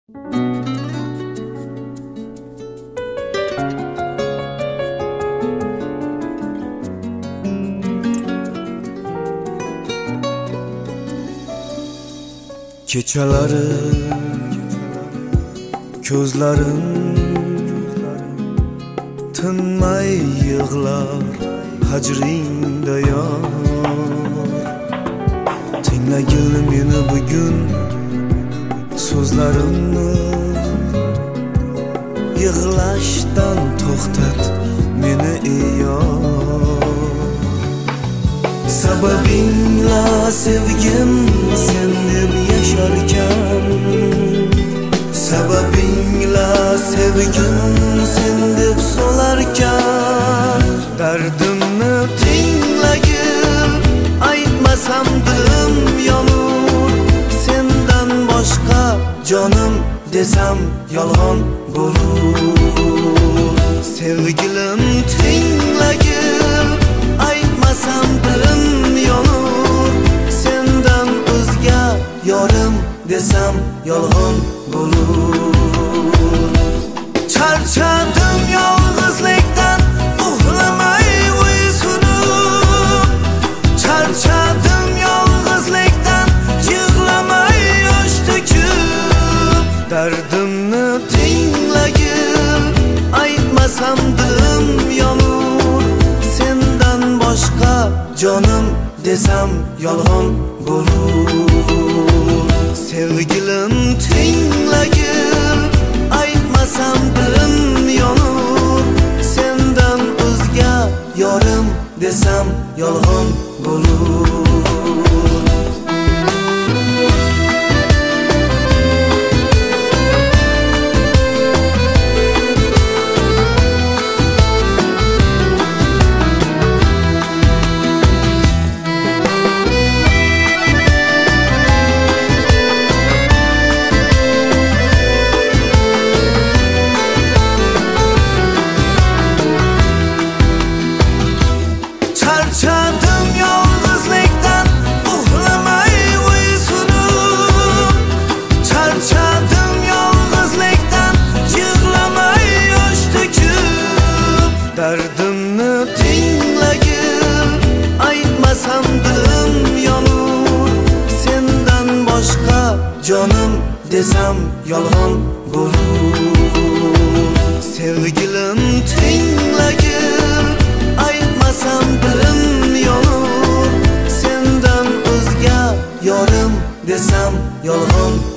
Kechalari ko'zlarim tinmay yig'lar hajringda yor. Tinglagil meni bugun so'zlarimni, yig'lashdan to'xtat meni ey yor. Sababingla sevgim sen deb yasharkan, sababingla sevgim sen deb solarkan, dardimni tinglagil aytmasam dilim yonur. Sendan boshqa jonim desam yolg'on bo'lur. Sevgilim tinglagil aytmasam dilim yonur. Sendan o'zga yorim desam yolg'on bo'lur. Charchadim yolg'izlikdan uxlamay uysunib, charchadim yolg'izlikdan yig'lamay yosh to'kib. Dardimni tinglagil aytmasam dilim yonur. Sendan boshqa jonim desam yolg'on bo'lur. Sevgilim tinglagil aytmasam dilim yonur. Sendan o'zga yorim desam yolg'on bo'lur. Charchadim yolg'izlikdan uxlamay uysunib, charchadim yolg'izlikdan yig'lamay yosh to'kib. Dardimni tinglagil aytmasam dilim yonur. Sendan boshqa jonim desam yolg'on bo'lur. Sevgilim tinglagil aytmasam dilim yonur. Sendan o'zga yorim desam yolg'on